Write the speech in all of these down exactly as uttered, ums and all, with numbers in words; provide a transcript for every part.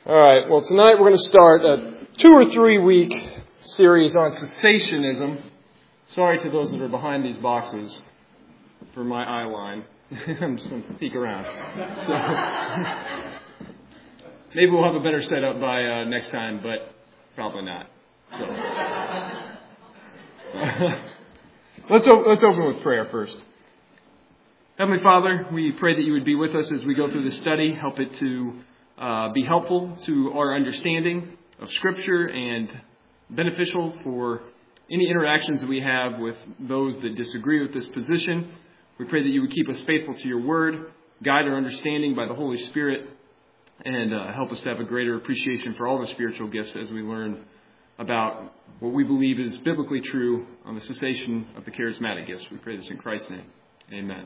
All right, well, tonight we're going to start a two or three week series on cessationism. Sorry to those that are behind these boxes for my eye line. I'm just going to peek around. So maybe we'll have a better setup by uh, next time, but probably not. So let's o- let's open with prayer first. Heavenly Father, we pray that you would be with us as we go through this study. Help it to uh, be helpful to our understanding of Scripture and beneficial for any interactions that we have with those that disagree with this position. We pray that you would keep us faithful to your word, guide our understanding by the Holy Spirit, and uh, help us to have a greater appreciation for all the spiritual gifts as we learn about what we believe is biblically true on the cessation of the charismatic gifts. We pray this in Christ's name. Amen.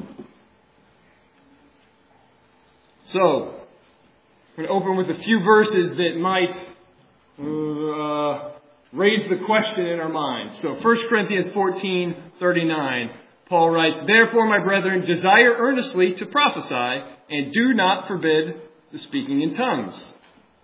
So, I'm going to open with a few verses that might uh, raise the question in our minds. So, First Corinthians fourteen thirty-nine, Paul writes, "Therefore, my brethren, desire earnestly to prophesy, and do not forbid the speaking in tongues."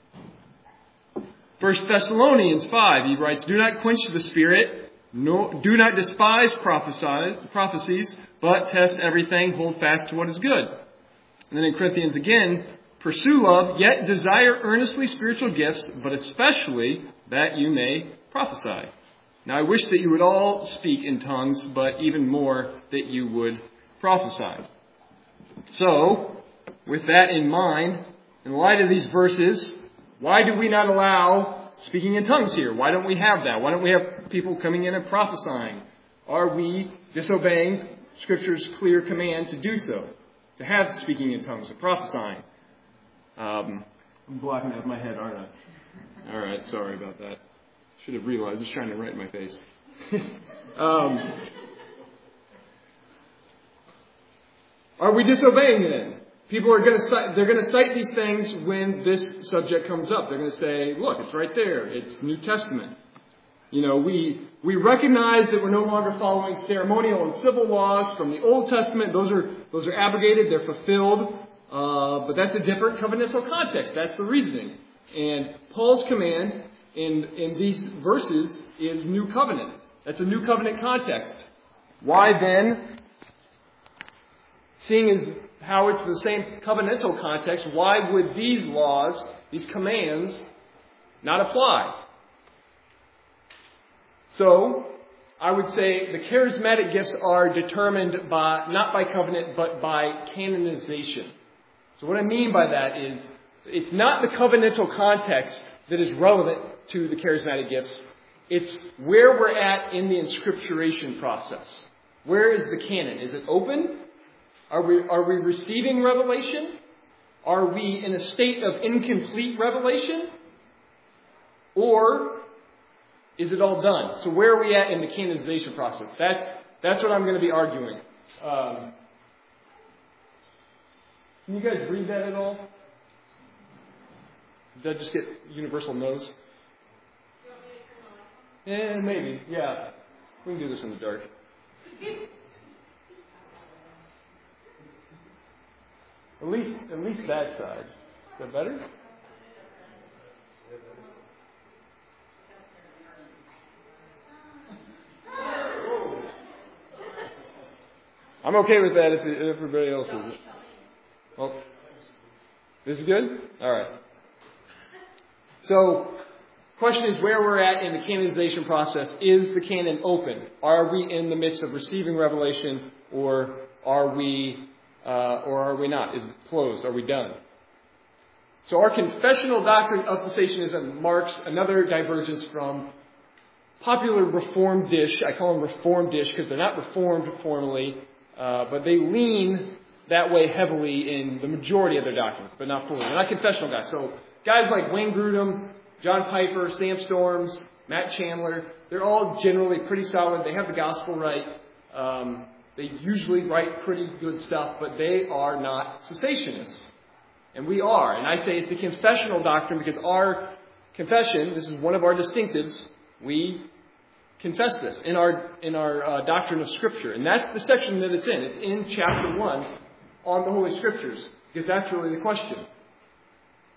First Thessalonians five, he writes, "Do not quench the spirit, no, do not despise prophesy, prophecies, but test everything, hold fast to what is good." And then in Corinthians again, "Pursue love, yet desire earnestly spiritual gifts, but especially that you may prophesy. Now I wish that you would all speak in tongues, but even more that you would prophesy." So, with that in mind, in light of these verses, why do we not allow speaking in tongues here? Why don't we have that? Why don't we have people coming in and prophesying? Are we disobeying Scripture's clear command to do so? To have speaking in tongues, to prophesying? Um, I'm blocking out my head, aren't I? All right, sorry about that. Should have realized. I was trying to write in my face. um, are we disobeying then? People are going to cite, they're going to cite these things when this subject comes up. They're going to say, "Look, it's right there. It's New Testament." You know, we we recognize that we're no longer following ceremonial and civil laws from the Old Testament. Those are those are abrogated. They're fulfilled. Uh, but that's a different covenantal context. That's the reasoning. And Paul's command in in these verses is new covenant. That's a new covenant context. Why then, seeing as how it's the same covenantal context, why would these laws, these commands, not apply? So, I would say the charismatic gifts are determined by, not by covenant, but by canonization. So what I mean by that is, it's not the covenantal context that is relevant to the charismatic gifts. It's where we're at in the inscripturation process. Where is the canon? Is it open? Are we, are we receiving revelation? Are we in a state of incomplete revelation? Or is it all done? So where are we at in the canonization process? That's that's what I'm going to be arguing. Um, can you guys read that at all? Did I just get universal no's? Yeah, maybe. Yeah. We can do this in the dark. At least, at least that side. Is that better? I'm okay with that if, if everybody else is. Well, this is good? All right. So, question is where we're at in the canonization process. Is the canon open? Are we in the midst of receiving revelation, or are we, uh, or are we not? Is it closed? Are we done? So, our confessional doctrine of cessationism marks another divergence from popular Reformed-ish. I call them Reformed-ish because they're not Reformed formally. Uh, but they lean that way heavily in the majority of their doctrines, but not fully. They're not confessional guys. So guys like Wayne Grudem, John Piper, Sam Storms, Matt Chandler, they're all generally pretty solid. They have the gospel right. Um, they usually write pretty good stuff, but they are not cessationists. And we are. And I say it's the confessional doctrine because our confession, this is one of our distinctives, we confess this in our in our uh, doctrine of Scripture. And that's the section that it's in. It's in chapter one on the Holy Scriptures, because that's really the question.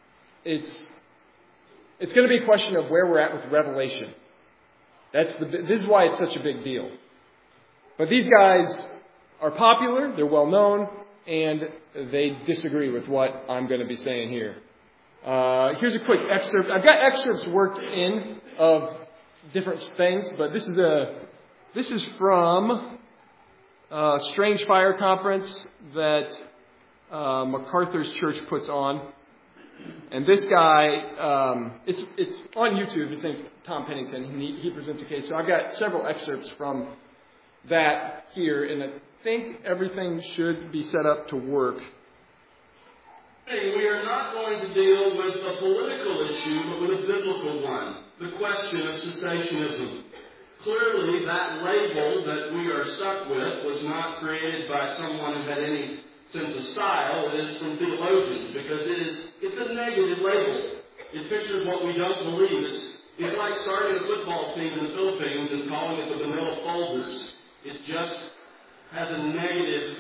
it's it's going to be a question of where we're at with Revelation. That's the this is why it's such a big deal. But these guys are popular, they're well known, and they disagree with what I'm going to be saying here. Uh, here's a quick excerpt. I've got excerpts worked in of different things, but this is a this is from a Strange Fire conference that uh, MacArthur's church puts on. And this guy, um, it's it's on YouTube. His name's Tom Pennington. And he, he presents a case. So I've got several excerpts from that here, and I think everything should be set up to work. Hey, we are not going to deal with a political issue, but with a biblical one. The question of cessationism. Clearly, that label that we are stuck with was not created by someone who had any sense of style. It is from theologians, because it is it's a negative label. It pictures what we don't believe. It's it's like starting a football team in the Philippines and calling it the Manila Folders. It just has a negative.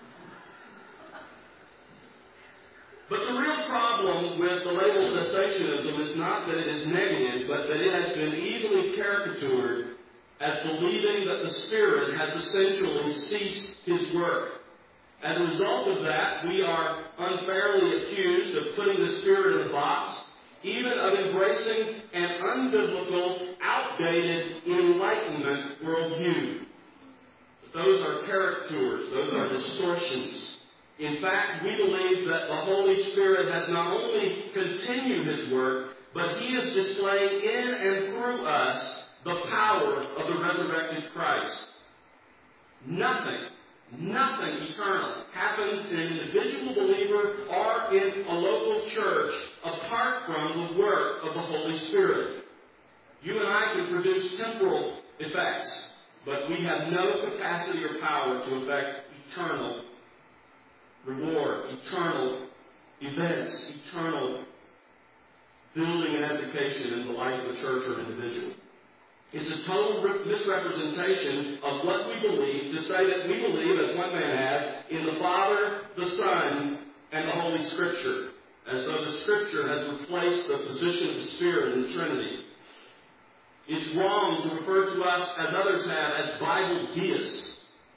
But the real problem with the label cessationism is not that it is negative, but that it has been easily caricatured as believing that the Spirit has essentially ceased His work. As a result of that, we are unfairly accused of putting the Spirit in a box, even of embracing an unbiblical, outdated Enlightenment worldview. Those are caricatures. Those are distortions. In fact, we believe that the Holy Spirit has not only continued His work, but He is displaying in and through us the power of the resurrected Christ. Nothing, nothing eternal happens in an individual believer or in a local church apart from the work of the Holy Spirit. You and I can produce temporal effects, but we have no capacity or power to affect eternal reward, eternal events, eternal building and edification in the life of a church or individual. It's a total misrepresentation of what we believe to say that we believe, as one man has, in the Father, the Son, and the Holy Scripture, as though the Scripture has replaced the position of the Spirit in the Trinity. It's wrong to refer to us, as others have, as Bible deists.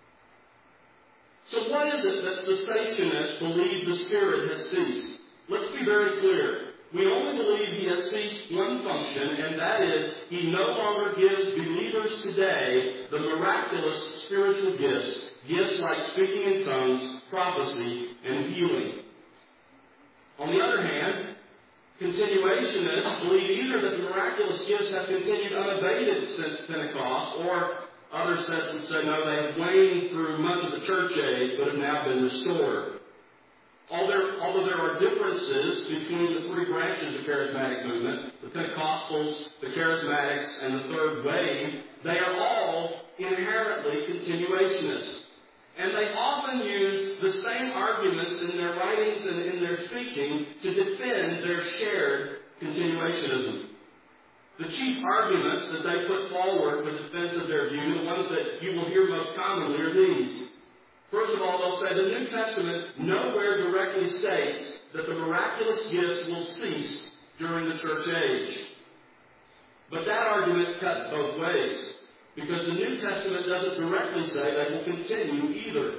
So what is it that cessationists believe the Spirit has ceased? Let's be very clear. We only believe He has ceased one function, and that is, He no longer gives believers today the miraculous spiritual gifts, gifts like speaking in tongues, prophecy, and healing. On the other hand, continuationists believe either that the miraculous gifts have continued unabated since Pentecost, or other sets would say, no, they have waned through much of the church age, but have now been restored. Although there are differences between the three branches of charismatic movement, the Pentecostals, the Charismatics, and the Third Wave, they are all inherently continuationists. And they often use the same arguments in their writings and in their speaking to defend their shared continuationism. The chief arguments that they put forward for defense of their view, the ones that you will hear most commonly, are these. First of all, they'll say the New Testament nowhere directly states that the miraculous gifts will cease during the church age. But that argument cuts both ways, because the New Testament doesn't directly say they will continue either.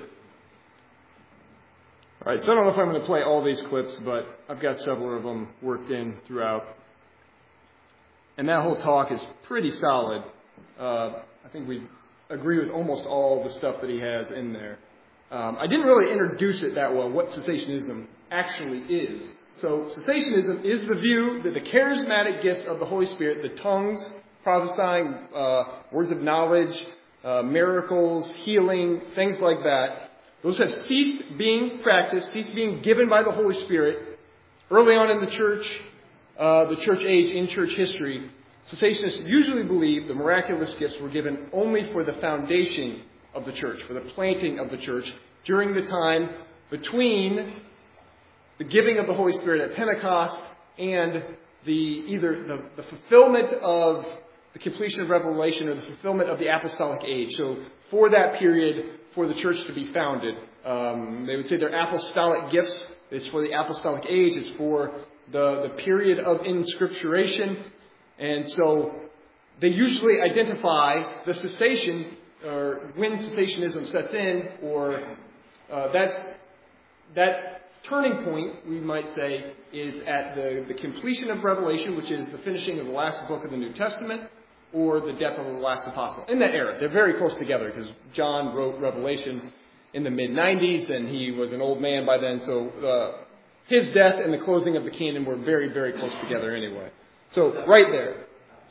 All right, so I don't know if I'm going to play all these clips, but I've got several of them worked in throughout. And that whole talk is pretty solid. Uh, I think we agree with almost all the stuff that he has in there. Um, I didn't really introduce it that well, what cessationism actually is. So cessationism is the view that the charismatic gifts of the Holy Spirit, the tongues, prophesying, uh, words of knowledge, uh, miracles, healing, things like that, those have ceased being practiced, ceased being given by the Holy Spirit early on in the church, uh, the church age, in church history. Cessationists usually believe the miraculous gifts were given only for the foundation of the church, for the planting of the church, during the time between the giving of the Holy Spirit at Pentecost and the either the, the fulfillment of the completion of Revelation or the fulfillment of the apostolic age. So for that period, for the church to be founded, um, they would say they're apostolic gifts. It's for the apostolic age. It's for the, the period of inscripturation. And so they usually identify the cessation, or when cessationism sets in, or uh, that's, that turning point, we might say, is at the, the completion of Revelation, which is the finishing of the last book of the New Testament, or the death of the last apostle. In that era, they're very close together, because John wrote Revelation in the mid nineties, and he was an old man by then, so uh, his death and the closing of the canon were very, very close together anyway. So, right there.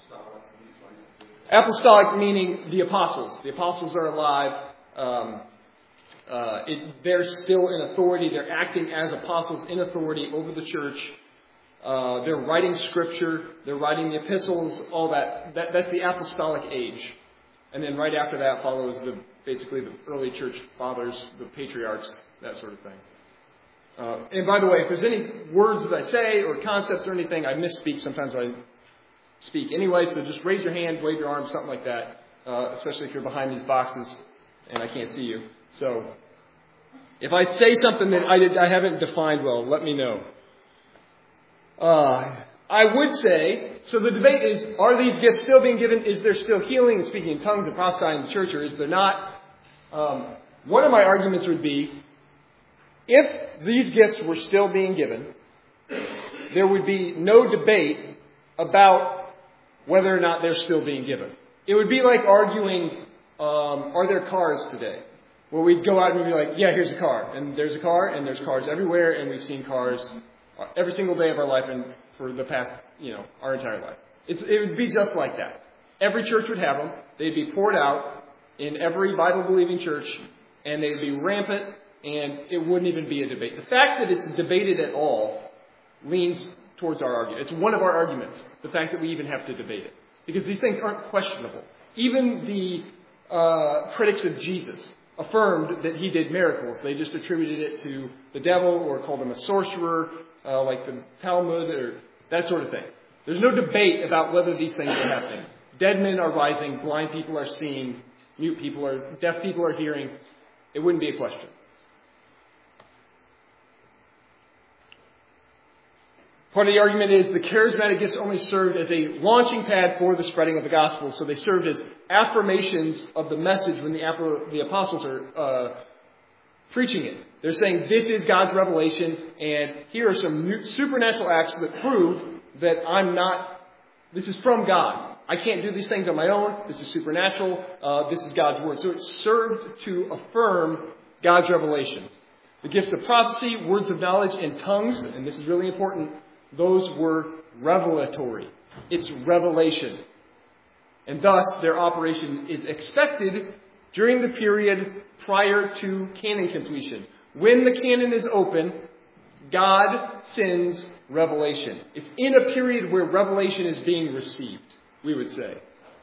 Apostolic meaning the apostles. The apostles are alive. Um, uh, it, they're still in authority. They're acting as apostles in authority over the church. Uh, they're writing scripture. They're writing the epistles. All that. that. That's the apostolic age. And then right after that follows the basically the early church fathers, the patriarchs, that sort of thing. Uh, and by the way, if there's any words that I say or concepts or anything, I misspeak. Sometimes I speak anyway, so just raise your hand, wave your arm, something like that, uh, especially if you're behind these boxes and I can't see you. So if I say something that I, did, I haven't defined well, let me know. Uh, I would say, so the debate is, are these gifts still being given? Is there still healing and speaking in tongues and prophesying in the church, or is there not? Um, one of my arguments would be, if these gifts were still being given, there would be no debate about whether or not they're still being given. It would be like arguing, um, are there cars today? Where we'd go out and we'd be like, yeah, here's a car. And there's a car, and there's cars everywhere, and we've seen cars every single day of our life and for the past, you know, our entire life. It's, it would be just like that. Every church would have them. They'd be poured out in every Bible-believing church, and they'd be rampant, and it wouldn't even be a debate. The fact that it's debated at all leans towards our argument. It's one of our arguments, the fact that we even have to debate it. Because these things aren't questionable. Even the uh, critics of Jesus affirmed that he did miracles. They just attributed it to the devil or called him a sorcerer, uh, like the Talmud or that sort of thing. There's no debate about whether these things are happening. Dead men are rising, blind people are seeing, mute people are, deaf people are hearing. It wouldn't be a question. Part of the argument is the charismatic gifts only served as a launching pad for the spreading of the gospel. So they served as affirmations of the message when the, the apostles are uh, preaching it. They're saying this is God's revelation, and here are some new, supernatural acts that prove that I'm not, this is from God. I can't do these things on my own. This is supernatural. Uh, this is God's word. So it served to affirm God's revelation. The gifts of prophecy, words of knowledge, and tongues, and this is really important, those were revelatory. It's revelation. And thus, their operation is expected during the period prior to canon completion. When the canon is open, God sends revelation. It's in a period where revelation is being received, we would say.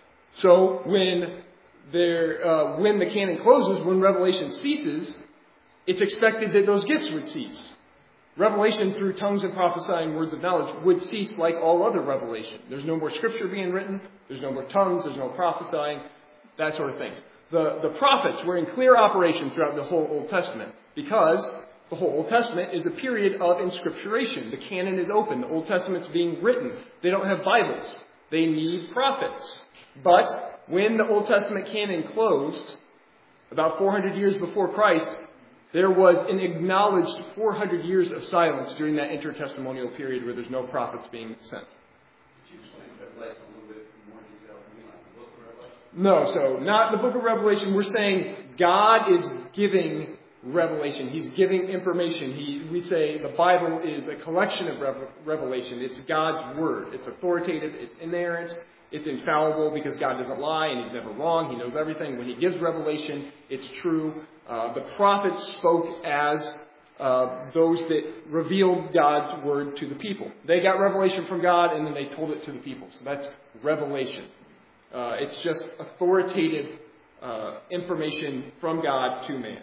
So when there, uh, when the canon closes, when revelation ceases, it's expected that those gifts would cease. Revelation through tongues and prophesying words of knowledge would cease like all other revelation. There's no more scripture being written. There's no more tongues. There's no prophesying. That sort of thing. The, the prophets were in clear operation throughout the whole Old Testament because the whole Old Testament is a period of inscripturation. The canon is open. The Old Testament's being written. They don't have Bibles. They need prophets. But when the Old Testament canon closed, about four hundred years before Christ, there was an acknowledged four hundred years of silence during that intertestamental period where there's no prophets being sent. Could you explain Revelation a little bit in more detail? I mean, like the book of Revelation? No, so not the book of Revelation. We're saying God is giving revelation. He's giving information. He, we say the Bible is a collection of rev- revelation. It's God's word. It's authoritative. It's inerrant. It's infallible because God doesn't lie and He's never wrong. He knows everything. When He gives revelation, it's true. Uh, the prophets spoke as uh, those that revealed God's word to the people. They got revelation from God and then they told it to the people. So that's revelation. Uh, it's just authoritative uh, information from God to man.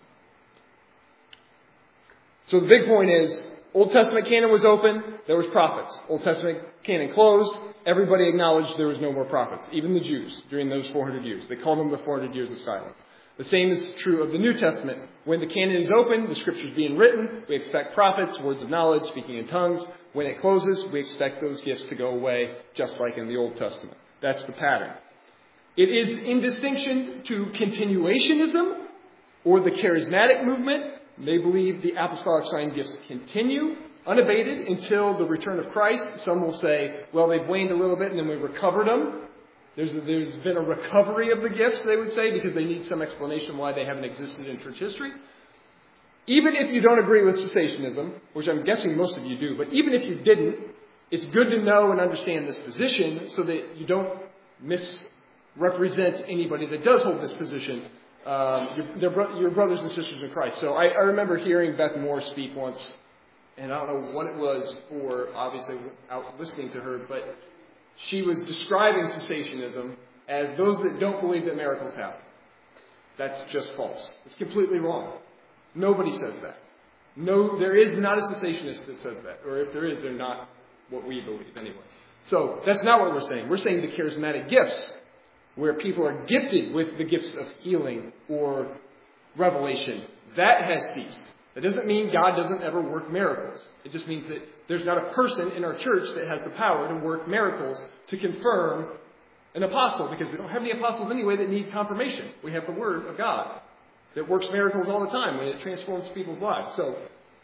So the big point is, Old Testament canon was open, there was prophets. Old Testament canon closed, everybody acknowledged there was no more prophets, even the Jews, during those four hundred years. They called them the four hundred years of silence. The same is true of the New Testament. When the canon is open, the Scriptures being written, we expect prophets, words of knowledge, speaking in tongues. When it closes, we expect those gifts to go away, just like in the Old Testament. That's the pattern. It is in distinction to continuationism or the charismatic movement. They believe the apostolic sign gifts continue unabated until the return of Christ. Some will say, well, they've waned a little bit and then we recovered them. There's, a, there's been a recovery of the gifts, they would say, because they need some explanation why they haven't existed in church history. Even if you don't agree with cessationism, which I'm guessing most of you do, but even if you didn't, it's good to know and understand this position so that you don't misrepresent anybody that does hold this position, um, your, bro- your brothers and sisters in Christ. So I, I remember hearing Beth Moore speak once, and I don't know what it was for, obviously, out listening to her, but she was describing cessationism as those that don't believe that miracles happen. That's just false. It's completely wrong. Nobody says that. No, there is not a cessationist that says that. Or if there is, they're not what we believe anyway. So that's not what we're saying. We're saying the charismatic gifts, where people are gifted with the gifts of healing or revelation, that has ceased. That doesn't mean God doesn't ever work miracles. It just means that there's not a person in our church that has the power to work miracles to confirm an apostle, because we don't have any apostles anyway that need confirmation. We have the Word of God that works miracles all the time when it transforms people's lives. So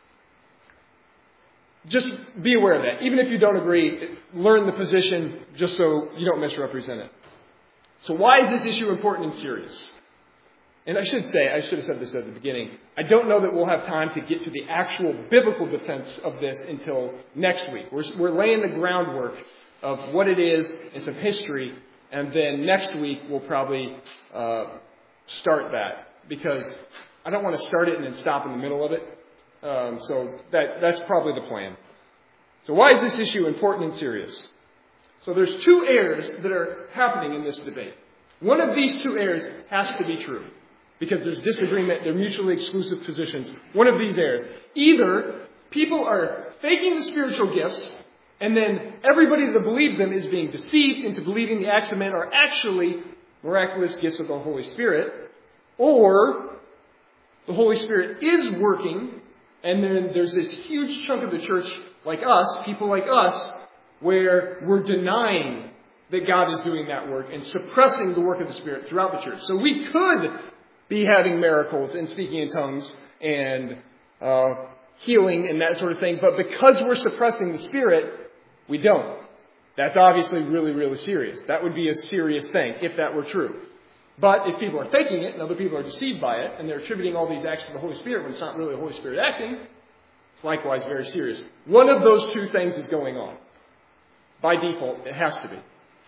just be aware of that. Even if you don't agree, learn the position just so you don't misrepresent it. So why is this issue important and serious? And I should say, I should have said this at the beginning, I don't know that we'll have time to get to the actual biblical defense of this until next week. We're, we're laying the groundwork of what it is and some history, and then next week we'll probably uh, start that, because I don't want to start it and then stop in the middle of it. Um, so that that's probably the plan. So why is this issue important and serious? So there's two errors that are happening in this debate. One of these two errors has to be true, because there's disagreement, they're mutually exclusive positions. One of these errors. Either people are faking the spiritual gifts, and then everybody that believes them is being deceived into believing the acts of men are actually miraculous gifts of the Holy Spirit, or the Holy Spirit is working, and then there's this huge chunk of the church like us, people like us, where we're denying that God is doing that work and suppressing the work of the Spirit throughout the church. So we could be having miracles and speaking in tongues and uh, healing and that sort of thing, but because we're suppressing the Spirit, we don't. That's obviously really, really serious. That would be a serious thing if that were true. But if people are faking it and other people are deceived by it and they're attributing all these acts to the Holy Spirit when it's not really the Holy Spirit acting, it's likewise very serious. One of those two things is going on. By default, it has to be.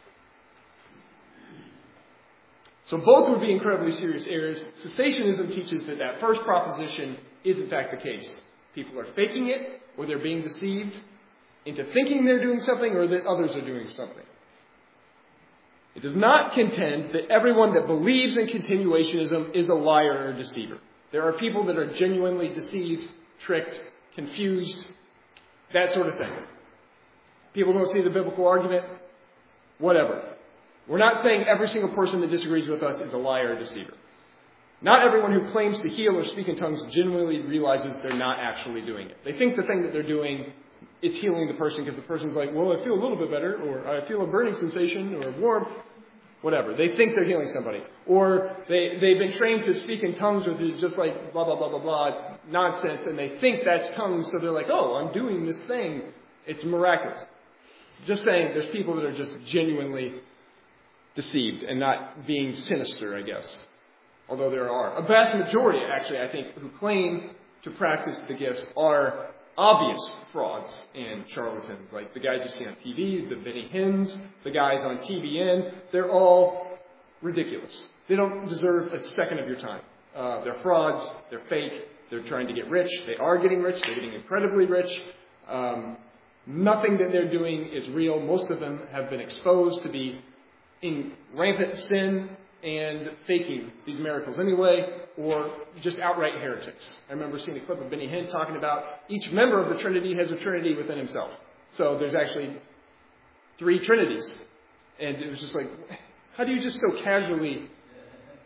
So both would be incredibly serious errors. Cessationism teaches that that first proposition is in fact the case. People are faking it, or they're being deceived into thinking they're doing something, or that others are doing something. It does not contend that everyone that believes in continuationism is a liar or a deceiver. There are people that are genuinely deceived, tricked, confused, that sort of thing. People don't see the biblical argument, whatever. We're not saying every single person that disagrees with us is a liar or deceiver. Not everyone who claims to heal or speak in tongues genuinely realizes they're not actually doing it. They think the thing that they're doing is healing the person because the person's like, well, I feel a little bit better, or I feel a burning sensation, or warmth, whatever. They think they're healing somebody. Or they, they've been trained to speak in tongues, which is just like blah, blah, blah, blah, blah. It's nonsense, and they think that's tongues, so they're like, oh, I'm doing this thing. It's miraculous. Just saying, there's people that are just genuinely deceived and not being sinister, I guess. Although there are. A vast majority, actually, I think, who claim to practice the gifts are obvious frauds and charlatans. Like the guys you see on T V, the Benny Hinn's, the guys on T B N. They're all ridiculous. They don't deserve a second of your time. Uh, they're frauds. They're fake. They're trying to get rich. They are getting rich. They're getting incredibly rich. Um, nothing that they're doing is real. Most of them have been exposed to be in rampant sin and faking these miracles anyway, or just outright heretics. I remember seeing a clip of Benny Hinn talking about each member of the Trinity has a Trinity within himself. So there's actually three Trinities. And it was just like, how do you just so casually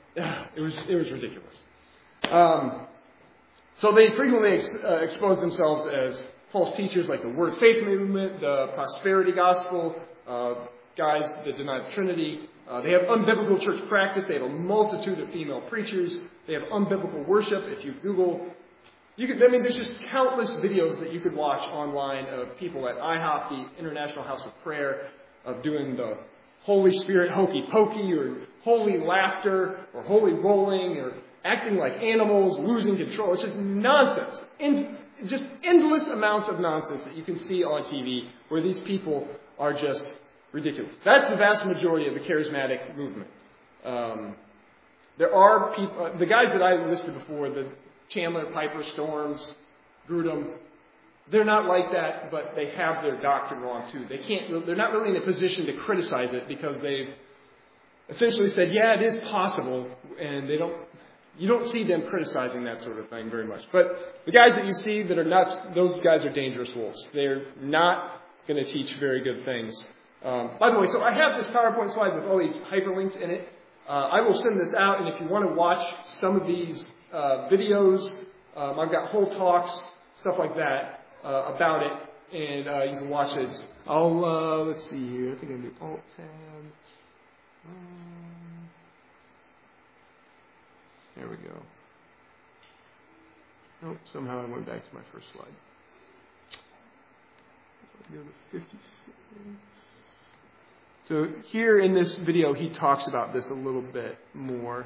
it was it was ridiculous. Um, so they frequently ex, uh, expose themselves as false teachers, like the Word Faith movement, the Prosperity Gospel, uh, guys that deny the Trinity. Uh, they have unbiblical church practice. They have a multitude of female preachers. They have unbiblical worship. If you Google, you could. I mean, there's just countless videos that you could watch online of people at I HOP, the International House of Prayer, of doing the Holy Spirit hokey pokey, or holy laughter, or holy rolling, or acting like animals, losing control. It's just nonsense. And just endless amounts of nonsense that you can see on T V where these people are just ridiculous. That's the vast majority of the charismatic movement. Um, there are people, uh, the guys that I listed before, the Chandler, Piper, Storms, Grudem, they're not like that, but they have their doctrine wrong too. They can't, they're not really in a position to criticize it because they've essentially said, yeah, it is possible, and they don't, you don't see them criticizing that sort of thing very much. But the guys that you see that are nuts, those guys are dangerous wolves. They're not going to teach very good things. Um, by the way, so I have this PowerPoint slide with all these hyperlinks in it. Uh, I will send this out, and if you want to watch some of these uh, videos, um, I've got whole talks, stuff like that, uh, about it, and uh, you can watch it. I'll, uh, let's see here, I think I'm going to do Alt-Tab. Um, there we go. Oh, somehow I went back to my first slide. Go to fifty-six. So here in this video, he talks about this a little bit more.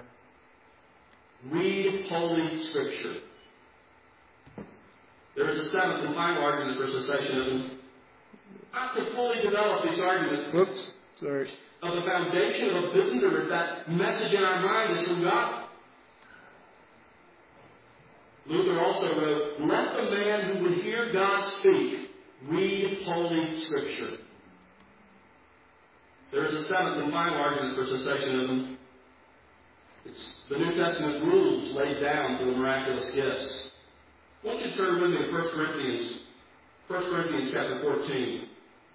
Read Holy Scripture. There is a seventh and final argument for cessationism. Not to fully develop these arguments. Whoops, sorry. Of the foundation of Bittender, if that message in our mind is from God. Luther also wrote, let the man who would hear God speak read Holy Scripture. There is a seventh and final argument for cessationism. It's the New Testament rules laid down for the miraculous gifts. I want you to turn with me to First Corinthians, First Corinthians chapter fourteen.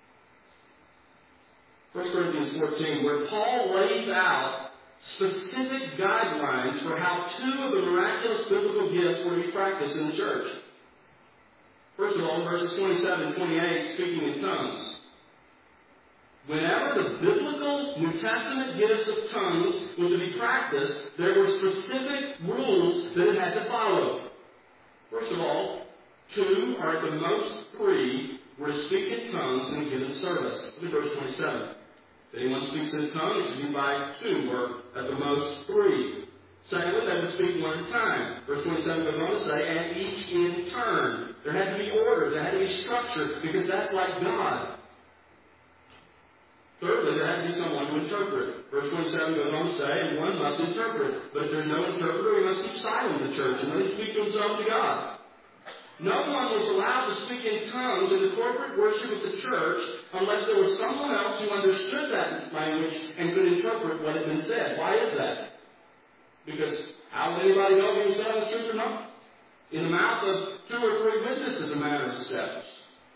First Corinthians fourteen, where Paul lays out specific guidelines for how two of the miraculous biblical gifts were to be practiced in the church. First of all, verses twenty-seven and twenty-eight, speaking in tongues. Whenever the biblical New Testament gifts of tongues was to be practiced, there were specific rules that it had to follow. First of all, two or at the most three were to speak in tongues in a given service. Look at verse twenty-seven. If anyone speaks in tongues, it should be by two or at the most three. Secondly, they would speak one at a time. Verse twenty-seven goes on to say, and each in turn. There had to be order, there had to be structure, because that's like God. Thirdly, there had to be someone to interpret. Verse twenty-seven goes on to say, and one must interpret. But if there's no interpreter, he must keep silent in the church and let him speak to himself to God. No one was allowed to speak in tongues in the corporate worship of the church unless there was someone else who understood that language and could interpret what had been said. Why is that? Because how would anybody know if he was telling the truth or not? In the mouth of two or three witnesses, a matter is established.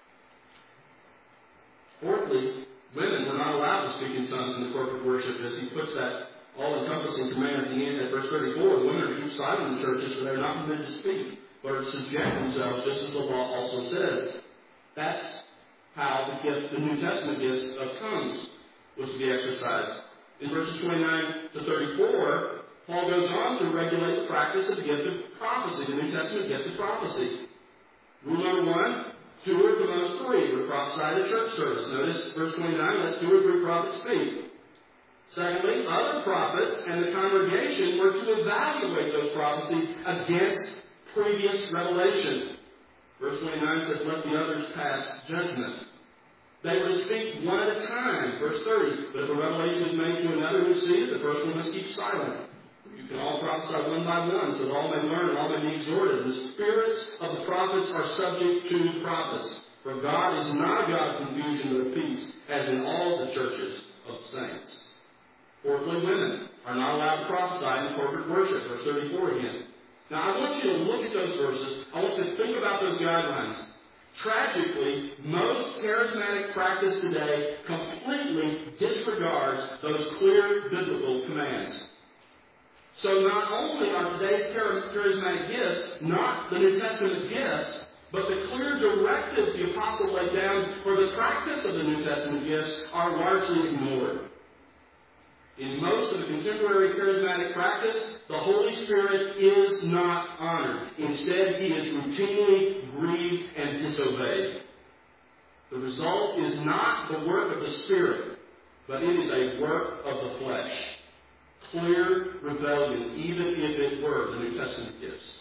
Fourthly, women were not allowed to speak in tongues in the corporate worship, as he puts that all-encompassing command at the end at verse thirty-four. The women are to keep silent in the churches, for they are not permitted to speak, but are to subject themselves, just as the law also says. That's how the gift, the New Testament gift of tongues was to be exercised. In verses twenty-nine to thirty-four, Paul goes on to regulate the practice of the gift of prophecy, the New Testament gift of prophecy. Rule number one, two or at the most three would prophesy at a church service. Notice verse twenty-nine, let two or three prophets speak. Secondly, other prophets and the congregation were to evaluate those prophecies against previous revelation. Verse twenty-nine says, let the others pass judgment. They were to speak one at a time. Verse thirty, but if a revelation is made to another who sees it, the first one must keep silent. You can all prophesy one by one, so that all may learn and all may be exhorted. The spirits of the prophets are subject to the prophets. For God is not a God of confusion, but of peace, as in all the churches of the saints. Fourthly, women are not allowed to prophesy in corporate worship. Verse thirty-four again. Now, I want you to look at those verses. I want you to think about those guidelines. Tragically, most charismatic practice today completely disregards those clear biblical commands. So not only are today's charismatic gifts not the New Testament gifts, but the clear directives the apostle laid down for the practice of the New Testament gifts are largely ignored. In most of the contemporary charismatic practice, the Holy Spirit is not honored. Instead, He is routinely grieved and disobeyed. The result is not the work of the Spirit, but it is a work of the flesh. Clear rebellion, even if it were the New Testament gifts.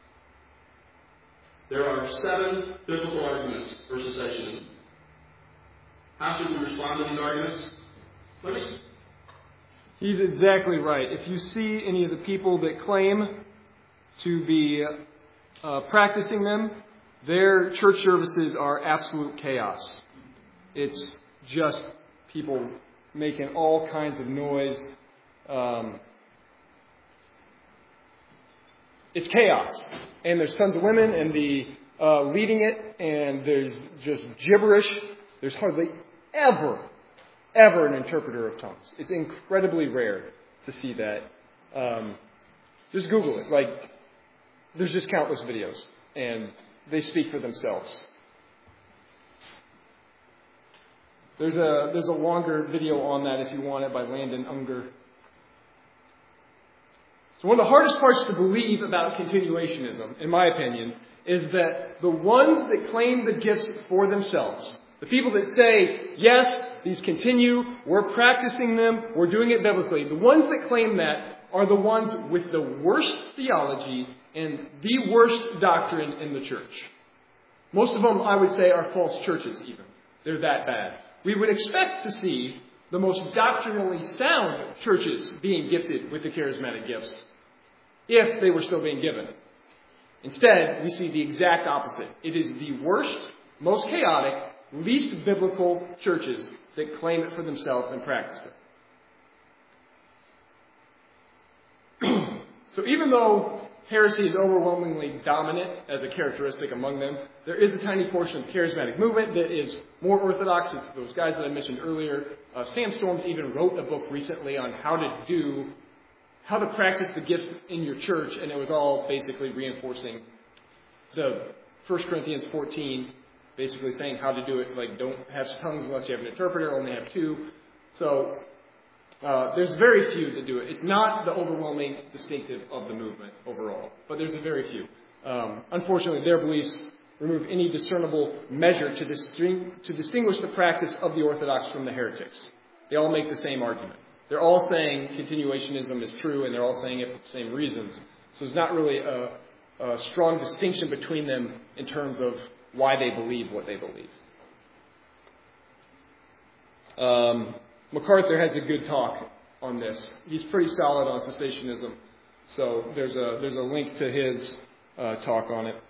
There are seven biblical arguments for cessationism. How should we respond to these arguments? Let me. He's exactly right. If you see any of the people that claim to be uh, practicing them, their church services are absolute chaos. It's just people making all kinds of noise. Um, it's chaos. And there's tons of women and the uh, leading it, and there's just gibberish. There's hardly ever, ever an interpreter of tongues. It's incredibly rare to see that. Um, just Google it. Like, there's just countless videos, and they speak for themselves. There's a there's a longer video on that if you want it by Landon Unger. So one of the hardest parts to believe about continuationism, in my opinion, is that the ones that claim the gifts for themselves, the people that say, yes, these continue, we're practicing them, we're doing it biblically, the ones that claim that are the ones with the worst theology and the worst doctrine in the church. Most of them, I would say, are false churches even. They're that bad. We would expect to see the most doctrinally sound churches being gifted with the charismatic gifts if they were still being given. Instead, we see the exact opposite. It is the worst, most chaotic, least biblical churches that claim it for themselves and practice it. So even though heresy is overwhelmingly dominant as a characteristic among them, there is a tiny portion of the charismatic movement that is more orthodox. It's those guys that I mentioned earlier. Uh, Sam Storms even wrote a book recently on how to do, how to practice the gifts in your church, and it was all basically reinforcing the First Corinthians fourteen, basically saying how to do it. Like, don't have tongues unless you have an interpreter, only have two. So Uh, there's very few that do it. It's not the overwhelming distinctive of the movement overall, but there's a very few. Um, unfortunately, their beliefs remove any discernible measure to, disting- to distinguish the practice of the Orthodox from the heretics. They all make the same argument. They're all saying continuationism is true, and they're all saying it for the same reasons. So there's not really a, a strong distinction between them in terms of why they believe what they believe. Um... MacArthur has a good talk on this. He's pretty solid on cessationism. So there's a there's a link to his uh, talk on it.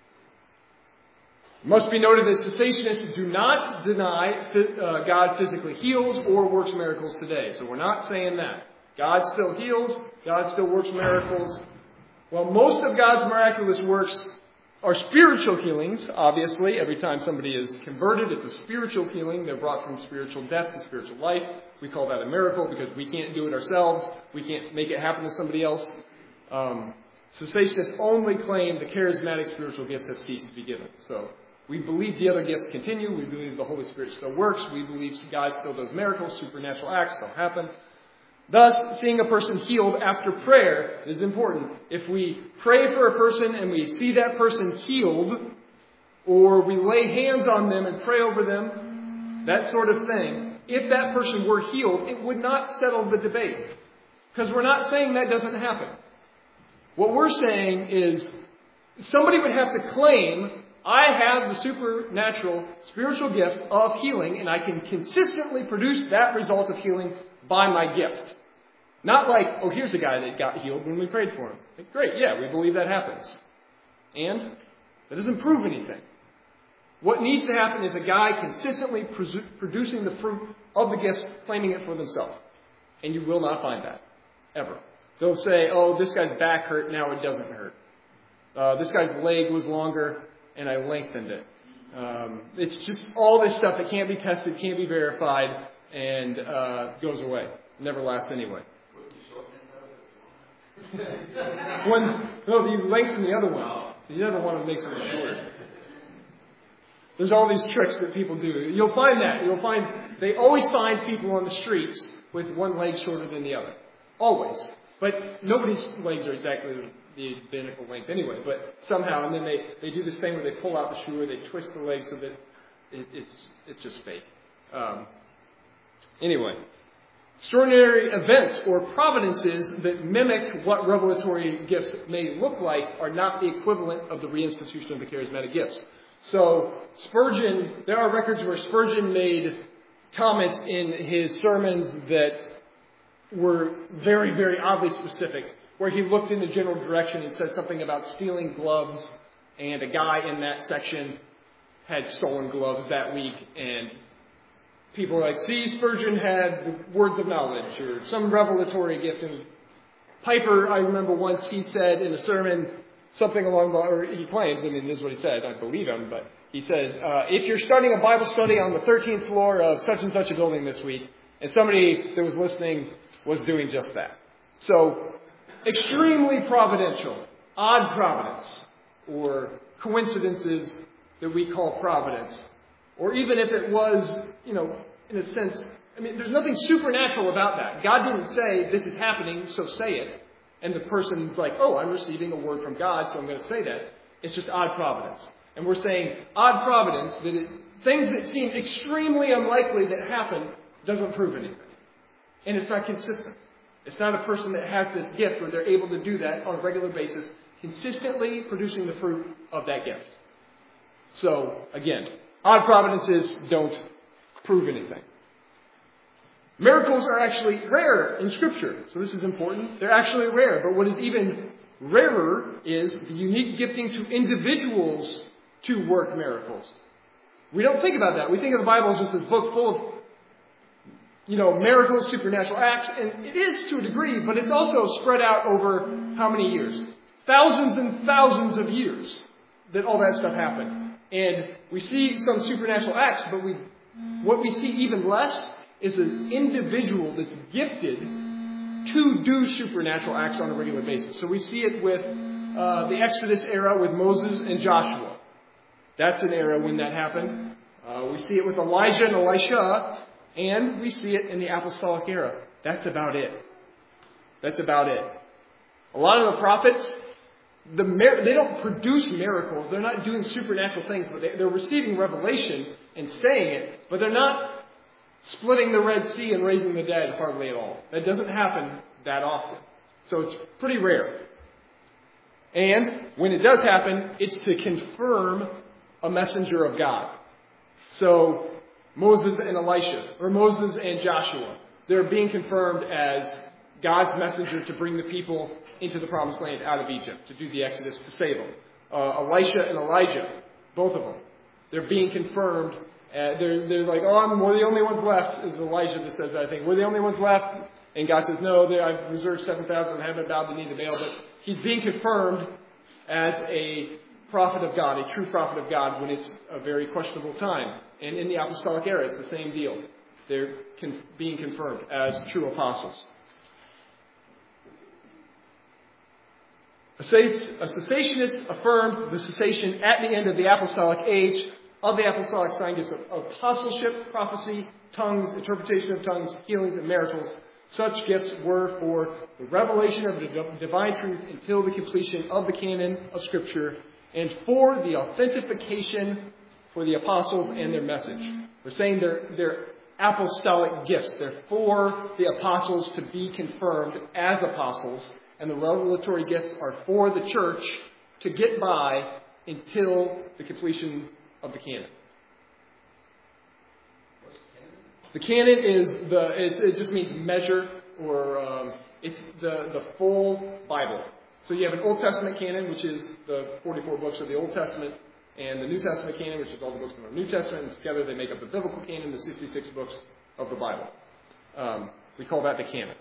It must be noted that cessationists do not deny uh, God physically heals or works miracles today. So we're not saying that. God still heals. God still works miracles. Well, most of God's miraculous works are spiritual healings, obviously. Every time somebody is converted, it's a spiritual healing. They're brought from spiritual death to spiritual life. We call that a miracle because we can't do it ourselves. We can't make it happen to somebody else. Um, cessationists only claim the charismatic spiritual gifts have ceased to be given. So we believe the other gifts continue. We believe the Holy Spirit still works. We believe God still does miracles. Supernatural acts still happen. Thus, seeing a person healed after prayer is important. If we pray for a person and we see that person healed, or we lay hands on them and pray over them, that sort of thing, if that person were healed, it would not settle the debate. Because we're not saying that doesn't happen. What we're saying is somebody would have to claim, I have the supernatural spiritual gift of healing, and I can consistently produce that result of healing by my gift. Not like, oh, here's a guy that got healed when we prayed for him. Like, great, yeah, we believe that happens. And that doesn't prove anything. What needs to happen is a guy consistently pres- producing the fruit of the gifts, claiming it for themselves. And you will not find that, ever. They'll say, oh, this guy's back hurt, now it doesn't hurt. Uh, this guy's leg was longer, and I lengthened it. Um, it's just all this stuff that can't be tested, can't be verified, and uh, goes away. Never lasts anyway. One, no, you lengthen the other one. The other one makes them shorter. There's all these tricks that people do. You'll find that. You'll find, they always find people on the streets with one leg shorter than the other. Always. But nobody's legs are exactly the identical length anyway. But somehow, and then they, they do this thing where they pull out the shoe or they twist the leg so that it, it's, it's just fake. Um, anyway. Extraordinary events or providences that mimic what revelatory gifts may look like are not the equivalent of the reinstitution of the charismatic gifts. So Spurgeon, there are records where Spurgeon made comments in his sermons that were very, very oddly specific, where he looked in the general direction and said something about stealing gloves, and a guy in that section had stolen gloves that week, and people were like, see, Spurgeon had the words of knowledge or some revelatory gift. And Piper, I remember once he said in a sermon something along the, or he claims, I mean, this is what he said, I believe him, but he said, uh, if you're starting a Bible study on the thirteenth floor of such and such a building this week, and somebody that was listening was doing just that. So, extremely providential, odd providence, or coincidences that we call providence. Or even if it was, you know, in a sense, I mean, there's nothing supernatural about that. God didn't say, this is happening, so say it. And the person's like, oh, I'm receiving a word from God, so I'm going to say that. It's just odd providence. And we're saying odd providence, that it, things that seem extremely unlikely that happen doesn't prove anything. And it's not consistent. It's not a person that has this gift where they're able to do that on a regular basis, consistently producing the fruit of that gift. So, again, odd providences don't prove anything. Miracles are actually rare in Scripture. So this is important. They're actually rare. But what is even rarer is the unique gifting to individuals to work miracles. We don't think about that. We think of the Bible as just this book full of, you know, miracles, supernatural acts. And it is to a degree, but it's also spread out over how many years? Thousands and thousands of years that all that stuff happened. And we see some supernatural acts, but we, what we see even less is an individual that's gifted to do supernatural acts on a regular basis. So we see it with uh, the Exodus era with Moses and Joshua. That's an era when that happened. Uh, we see it with Elijah and Elisha, and we see it in the apostolic era. That's about it. That's about it. A lot of the prophets, The mir- they don't produce miracles. They're not doing supernatural things, but they, they're receiving revelation and saying it. But they're not splitting the Red Sea and raising the dead hardly at all. That doesn't happen that often. So it's pretty rare. And when it does happen, it's to confirm a messenger of God. So Moses and Elisha, or Moses and Joshua, they're being confirmed as God's messenger to bring the people into the promised land out of Egypt, to do the Exodus, to save them. Uh, Elisha and Elijah, both of them, they're being confirmed. Uh, they're, they're like, oh, I'm, we're the only ones left, is Elijah that says that thing. We're the only ones left. And God says, no, I've reserved seven thousand, I haven't bowed the knee to Baal. But he's being confirmed as a prophet of God, a true prophet of God, when it's a very questionable time. And in the apostolic era, it's the same deal. They're con- being confirmed as true apostles. A cessationist affirms the cessation at the end of the apostolic age of the apostolic sign gifts of apostleship, prophecy, tongues, interpretation of tongues, healings, and miracles. Such gifts were for the revelation of the divine truth until the completion of the canon of Scripture and for the authentication for the apostles and their message. We're saying they're, they're apostolic gifts. They're for the apostles to be confirmed as apostles. And the revelatory gifts are for the church to get by until the completion of the canon. The canon is the, it, it just means measure, or um, it's the, the full Bible. So you have an Old Testament canon, which is the forty-four books of the Old Testament, and the New Testament canon, which is all the books from the New Testament, and together they make up the biblical canon, the sixty-six books of the Bible. Um, we call that the canon.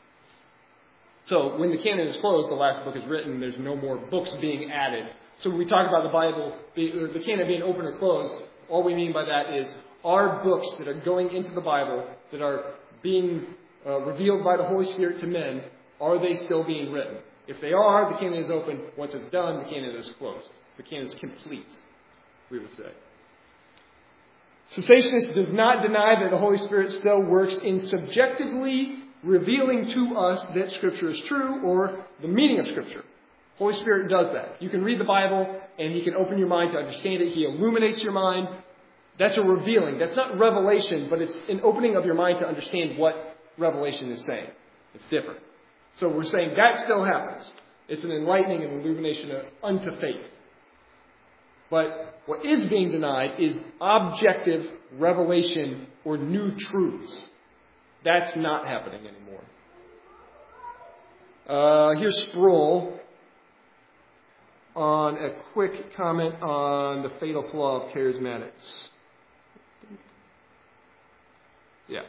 So when the canon is closed, the last book is written, there's no more books being added. So when we talk about the Bible, the, the canon being open or closed, all we mean by that is, are books that are going into the Bible, that are being uh, revealed by the Holy Spirit to men, are they still being written? If they are, the canon is open. Once it's done, the canon is closed. The canon is complete, we would say. Cessationist does not deny that the Holy Spirit still works in subjectively revealing to us that Scripture is true or the meaning of Scripture. Holy Spirit does that. You can read the Bible and He can open your mind to understand it. He illuminates your mind. That's a revealing. That's not revelation, but it's an opening of your mind to understand what Revelation is saying. It's different. So we're saying that still happens. It's an enlightening and illumination unto faith. But what is being denied is objective revelation or new truths. That's not happening anymore. Uh, here's Sproul on a quick comment on the fatal flaw of charismatics. Yeah.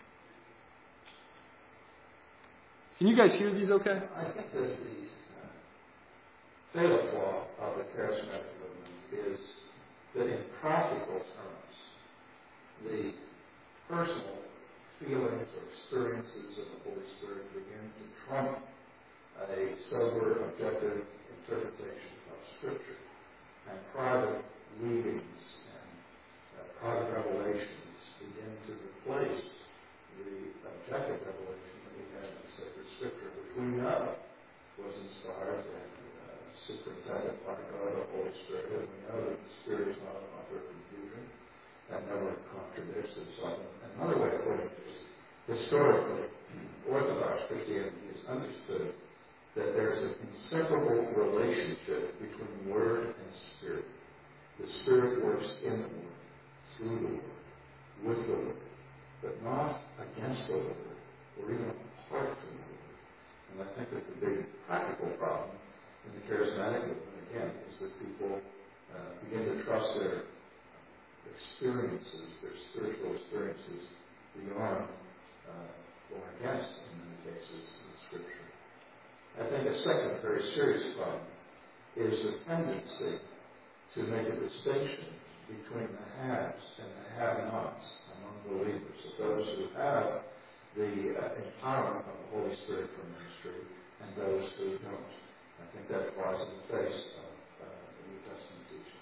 Can you guys hear these okay? I think that the uh, fatal flaw of the charismatic movement is that in practical terms, the personal feelings or experiences of the Holy Spirit begin to trump a sober, objective interpretation of Scripture. And private leadings and uh, private revelations begin to replace the objective revelation that we have in sacred Scripture, which we know was inspired and uh, superintended by God, the Holy Spirit. And we know that the Spirit is not an author of confusion and never contradicts himself. Another way of putting it is, historically, Orthodox Christianity has understood that there is an inseparable relationship between Word and Spirit. The Spirit works in the Word, through the Word, with the Word, but not against the Word, or even apart from the Word. And I think that the big practical problem in the charismatic movement, again, is that people uh, begin to trust their experiences, their spiritual experiences, beyond uh, or against, in many cases, in Scripture. I think a second very serious problem is the tendency to make a distinction between the haves and the have-nots among believers, of those who have the uh, empowerment of the Holy Spirit for ministry and those who don't. I think that flies in the face of uh, the New Testament teaching.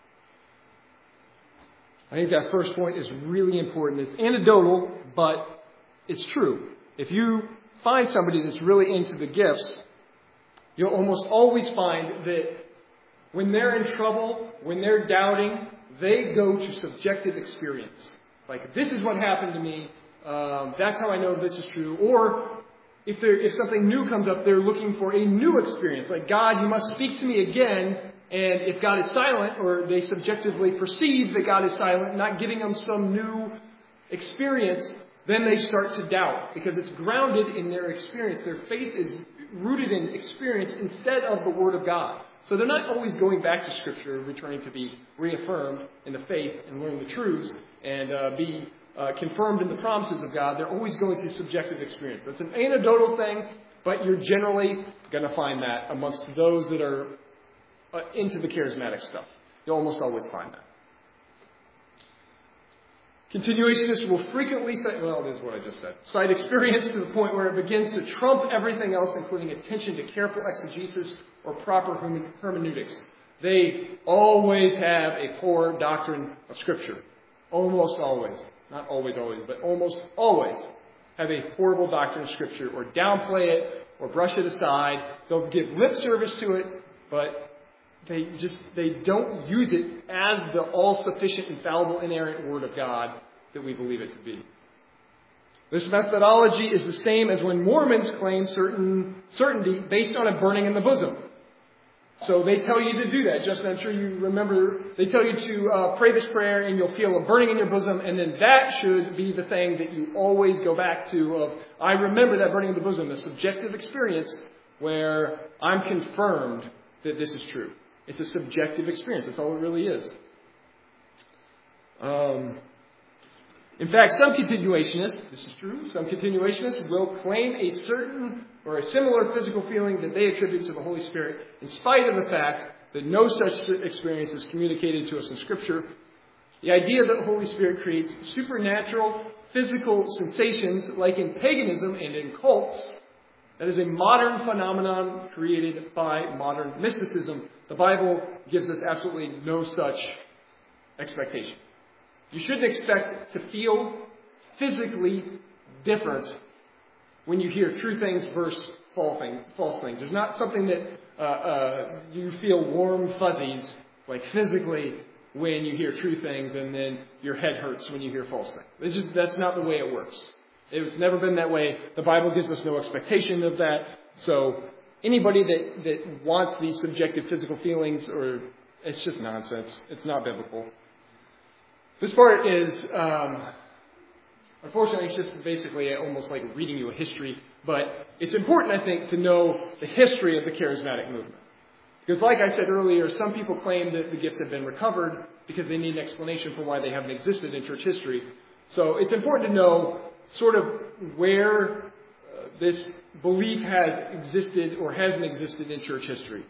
I think that first point is really important. It's anecdotal, but it's true. If you find somebody that's really into the gifts, you'll almost always find that when they're in trouble, when they're doubting, they go to subjective experience. Like, this is what happened to me. Um, that's how I know this is true. Or if there, if something new comes up, they're looking for a new experience. Like, God, you must speak to me again. And if God is silent, or they subjectively perceive that God is silent, not giving them some new experience, then they start to doubt, because it's grounded in their experience. Their faith is rooted in experience instead of the Word of God. So they're not always going back to Scripture, returning to be reaffirmed in the faith and learn the truths and uh, be uh, confirmed in the promises of God. They're always going to subjective experience. That's an anecdotal thing, but you're generally going to find that amongst those that are uh, into the charismatic stuff. You'll almost always find that. Continuationists will frequently cite, well, this is what I just said, cite experience to the point where it begins to trump everything else, including attention to careful exegesis or proper hermeneutics. They always have a poor doctrine of Scripture. Almost always. Not always, always, but almost always have a horrible doctrine of Scripture, or downplay it, or brush it aside. They'll give lip service to it, but they just, they don't use it as the all-sufficient, infallible, inerrant Word of God that we believe it to be. This methodology is the same as when Mormons claim certain certainty based on a burning in the bosom. So they tell you to do that. Justin, I'm sure you remember, they tell you to uh, pray this prayer and you'll feel a burning in your bosom, and then that should be the thing that you always go back to of, I remember that burning in the bosom, the subjective experience where I'm confirmed that this is true. It's a subjective experience. That's all it really is. Um, in fact, some continuationists, this is true, some continuationists will claim a certain or a similar physical feeling that they attribute to the Holy Spirit, in spite of the fact that no such experience is communicated to us in Scripture. The idea that the Holy Spirit creates supernatural physical sensations, like in paganism and in cults, That is a modern phenomenon created by modern mysticism. The Bible gives us absolutely no such expectation. You shouldn't expect to feel physically different when you hear true things versus false things. There's not something that uh, uh, you feel warm fuzzies, like physically, when you hear true things, and then your head hurts when you hear false things. It's just, that's not the way it works. It's never been that way. The Bible gives us no expectation of that. So anybody that, that wants these subjective physical feelings, or it's just nonsense. It's not biblical. This part is, um, unfortunately, it's just basically almost like reading you a history. But it's important, I think, to know the history of the charismatic movement. Because like I said earlier, some people claim that the gifts have been recovered because they need an explanation for why they haven't existed in church history. So it's important to know sort of where uh, this belief has existed or hasn't existed in church history.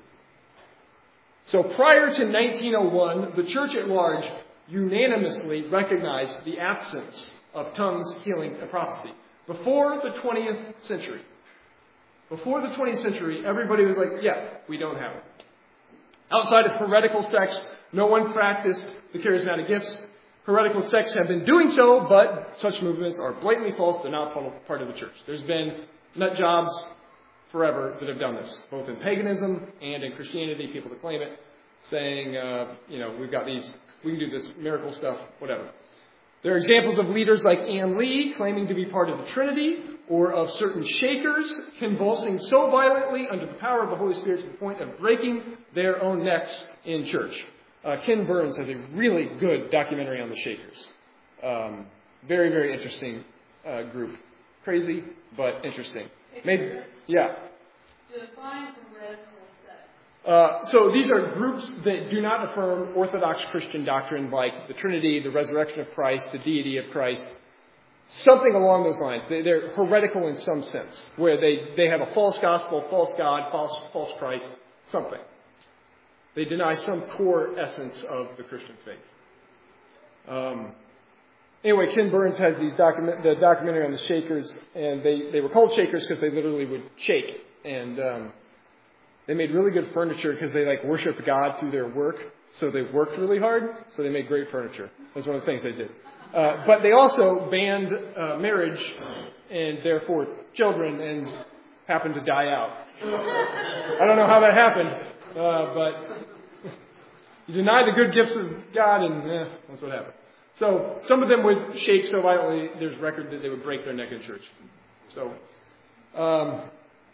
So prior to nineteen oh one, the church at large unanimously recognized the absence of tongues, healings, and prophecy. Before the twentieth century, before the twentieth century, everybody was like, yeah, we don't have it. Outside of heretical sects, no one practiced the charismatic gifts. Heretical sects have been doing so, but such movements are blatantly false. They're not part of the church. There's been nut jobs forever that have done this, both in paganism and in Christianity, people that claim it, saying, uh, you know, we've got these, we can do this miracle stuff, whatever. There are examples of leaders like Ann Lee claiming to be part of the Trinity, or of certain Shakers convulsing so violently under the power of the Holy Spirit to the point of breaking their own necks in church. Uh, Ken Burns has a really good documentary on the Shakers. Um, very, very interesting uh, group. Crazy, but interesting. Maybe, yeah. Define heretical sects. Uh, so these are groups that do not affirm Orthodox Christian doctrine like the Trinity, the resurrection of Christ, the deity of Christ. Something along those lines. They, they're heretical in some sense, where they, they have a false gospel, false God, false, false Christ, something. They deny some core essence of the Christian faith. Um, anyway, Ken Burns has these document, the documentary on the Shakers, and they, they were called Shakers because they literally would shake. And um, they made really good furniture because they like worshiped God through their work. So they worked really hard, so they made great furniture. That's one of the things they did. Uh, but they also banned uh, marriage and therefore children, and happened to die out. I don't know how that happened, uh, but you deny the good gifts of God, and eh, that's what happened. So some of them would shake so violently, there's record that they would break their neck in church. So um,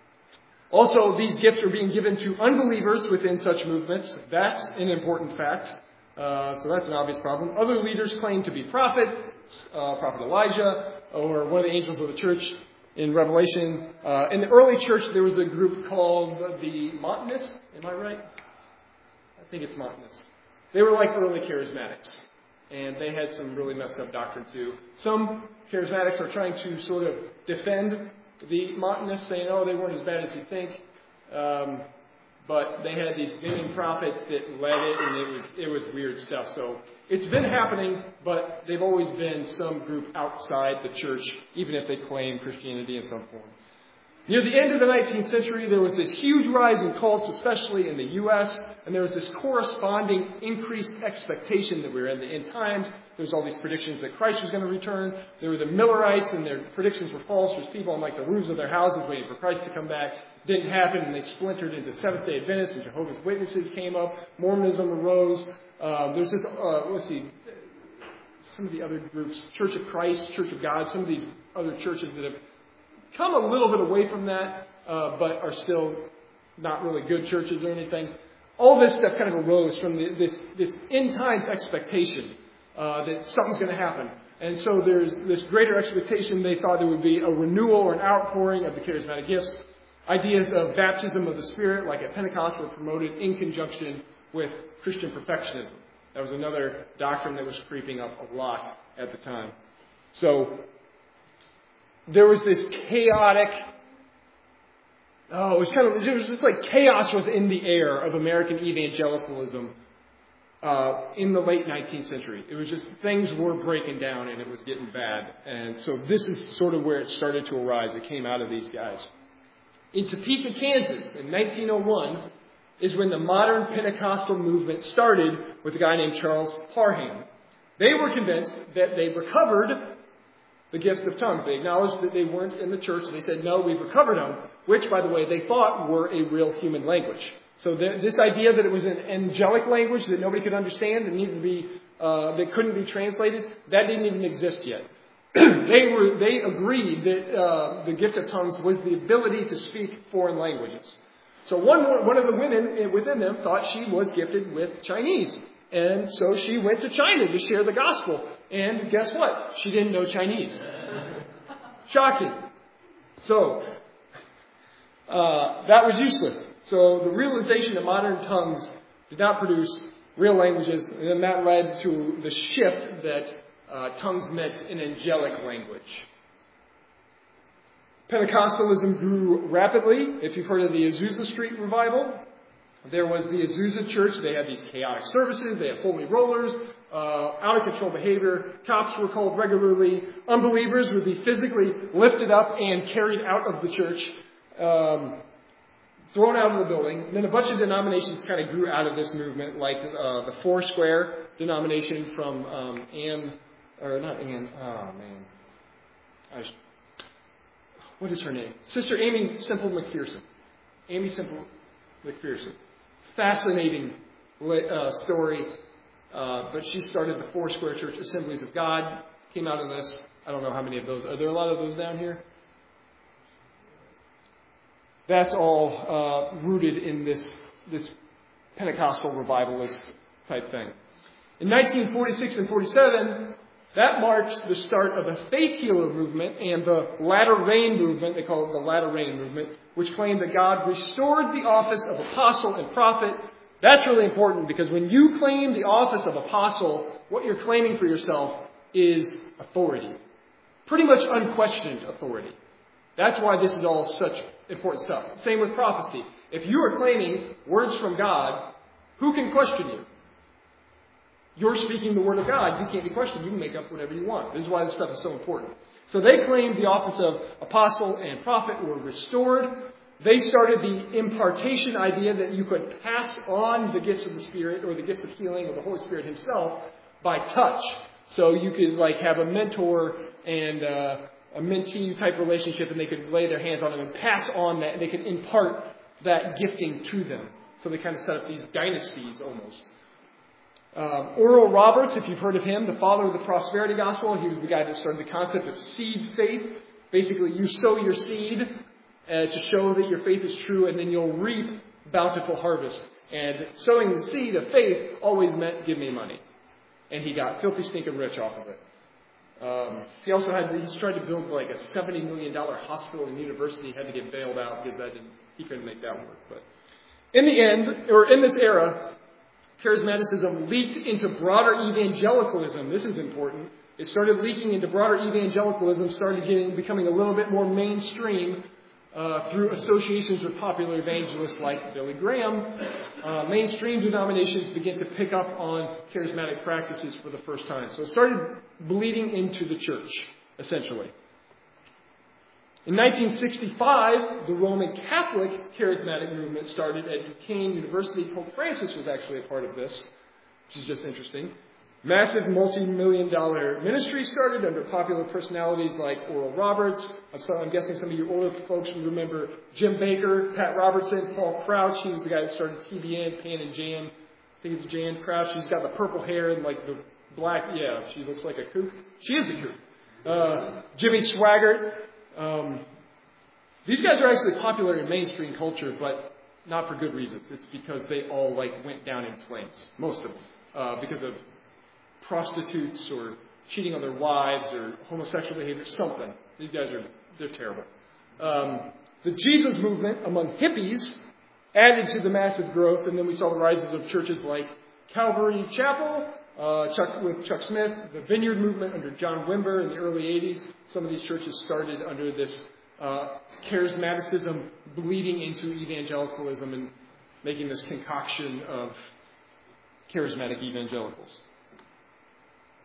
also, these gifts are being given to unbelievers within such movements. That's an important fact. Uh, so that's an obvious problem. Other leaders claim to be prophets, uh, Prophet Elijah, or one of the angels of the church in Revelation. Uh, in the early church, there was a group called the Montanists. Am I right? I think it's Montanists. They were like early charismatics, and they had some really messed up doctrine too. Some charismatics are trying to sort of defend the Montanists, saying, oh, they weren't as bad as you think. Um, But they had these bending prophets that led it, and it was it was weird stuff. So it's been happening, but they've always been some group outside the church, even if they claim Christianity in some form. Near the end of the nineteenth century, there was this huge rise in cults, especially in the U S, and there was this corresponding increased expectation that we were in the end times. There was all these predictions that Christ was going to return. There were the Millerites, and their predictions were false. There's people on like the roofs of their houses waiting for Christ to come back. Didn't happen, and they splintered into Seventh-day Adventists, and Jehovah's Witnesses came up. Mormonism arose. Uh, there's this, uh, let's see, some of the other groups, Church of Christ, Church of God, some of these other churches that have come a little bit away from that, uh, but are still not really good churches or anything. All this stuff kind of arose from the, this, this end times expectation uh, that something's going to happen. And so there's this greater expectation. They thought there would be a renewal or an outpouring of the charismatic gifts. Ideas of baptism of the Spirit, like at Pentecost, were promoted in conjunction with Christian perfectionism. That was another doctrine that was creeping up a lot at the time. So there was this chaotic, oh, it was kind of, it was just like chaos was in the air of American evangelicalism uh, in the late nineteenth century. It was just, things were breaking down and it was getting bad. And so this is sort of where it started to arise. It came out of these guys. In Topeka, Kansas, in nineteen oh one, is when the modern Pentecostal movement started with a guy named Charles Parham. They were convinced that they recovered the gifts of tongues. They acknowledged that they weren't in the church, and they said, no, we've recovered them, which, by the way, they thought were a real human language. So the, this idea that it was an angelic language that nobody could understand and needed to be, uh, that couldn't be translated, that didn't even exist yet. they were, they agreed that uh, the gift of tongues was the ability to speak foreign languages. So one, one of the women within them thought she was gifted with Chinese. And so she went to China to share the gospel. And guess what? She didn't know Chinese. Shocking. So, uh, that was useless. So the realization that modern tongues did not produce real languages, and then that led to the shift that uh, tongues meant an angelic language. Pentecostalism grew rapidly. If you've heard of the Azusa Street revival, there was the Azusa Church. They had these chaotic services. They had holy rollers, uh, out-of-control behavior. Cops were called regularly. Unbelievers would be physically lifted up and carried out of the church, um, thrown out of the building. And then a bunch of denominations kind of grew out of this movement, like uh, the Foursquare denomination from um, Ann, or not Ann, oh man, I sh- what is her name? Sister Amy Semple McPherson. Amy Semple McPherson. Fascinating uh, story, uh, but she started the Foursquare Church Assemblies of God, came out of this. I don't know how many of those. Are there a lot of those down here? That's all uh, rooted in this, this Pentecostal revivalist type thing. In nineteen forty-six and forty-seven, that marked the start of the faith healer movement and the latter rain movement. They call it the latter rain movement, which claimed that God restored the office of apostle and prophet. That's really important because when you claim the office of apostle, what you're claiming for yourself is authority. Pretty much unquestioned authority. That's why this is all such important stuff. Same with prophecy. If you are claiming words from God, who can question you? You're speaking the word of God. You can't be questioned. You can make up whatever you want. This is why this stuff is so important. So they claimed the office of apostle and prophet were restored. They started the impartation idea that you could pass on the gifts of the Spirit or the gifts of healing or the Holy Spirit himself by touch. So you could like have a mentor and uh, a mentee type relationship, and they could lay their hands on them and pass on that. They could impart that gifting to them. So they kind of set up these dynasties almost. Um, Oral Roberts, if you've heard of him, the father of the prosperity gospel, he was the guy that started the concept of seed faith. Basically, you sow your seed uh, to show that your faith is true, and then you'll reap bountiful harvest. And sowing the seed of faith always meant give me money. And he got filthy stinking rich off of it. Um, he also had, he's tried to build like a seventy million dollars hospital and university. He had to get bailed out because that didn't, he couldn't make that work. But in the end, or in this era, charismaticism leaked into broader evangelicalism. This is important. It started leaking into broader evangelicalism, started getting becoming a little bit more mainstream uh, through associations with popular evangelists like Billy Graham. Uh, mainstream denominations began to pick up on charismatic practices for the first time. So it started bleeding into the church, essentially. In nineteen sixty-five, the Roman Catholic charismatic movement started at Duquesne University. Pope Francis was actually a part of this, which is just interesting. Massive multi-million dollar ministry started under popular personalities like Oral Roberts. I'm guessing some of you older folks remember Jim Baker, Pat Robertson, Paul Crouch. He was the guy that started T B N, Pan and Jan. I think it's Jan Crouch. She's got the purple hair and like the black, yeah, she looks like a kook. She is a kook. Uh, Jimmy Swaggart. Um, these guys are actually popular in mainstream culture, but not for good reasons. It's because they all like went down in flames, most of them, uh, because of prostitutes or cheating on their wives or homosexual behavior, something. These guys are, they're terrible. Um, the Jesus movement among hippies added to the massive growth, and then we saw the rises of churches like Calvary Chapel, uh, Chuck, with Chuck Smith, the Vineyard movement under John Wimber in the early eighties. Some of these churches started under this uh, charismaticism bleeding into evangelicalism and making this concoction of charismatic evangelicals.